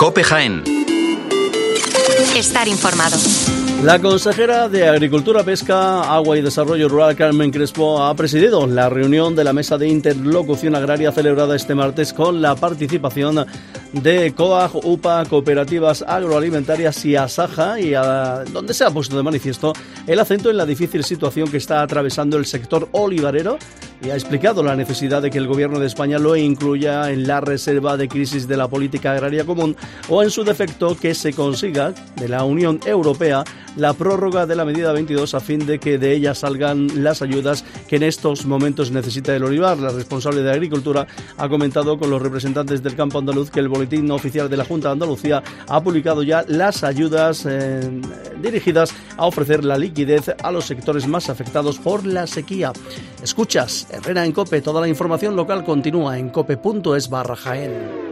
COPE Jaén. Estar informado. La consejera de Agricultura, Pesca, Agua y Desarrollo Rural, Carmen Crespo, ha presidido la reunión de la Mesa de Interlocución Agraria celebrada este martes con la participación de COAG, UPA, Cooperativas Agroalimentarias y Asaja, donde se ha puesto de manifiesto el acento en la difícil situación que está atravesando el sector olivarero y ha explicado la necesidad de que el Gobierno de España lo incluya en la reserva de crisis de la política agraria común o, en su defecto, que se consiga de la Unión Europea la prórroga de la medida 22 a fin de que de ella salgan las ayudas que en estos momentos necesita el olivar. La responsable de Agricultura ha comentado con los representantes del campo andaluz que el Boletín Oficial de la Junta de Andalucía ha publicado ya las ayudas dirigidas a ofrecer la liquidez a los sectores más afectados por la sequía. Escuchas Herrera en COPE. Toda la información local continúa en cope.es/Jaén.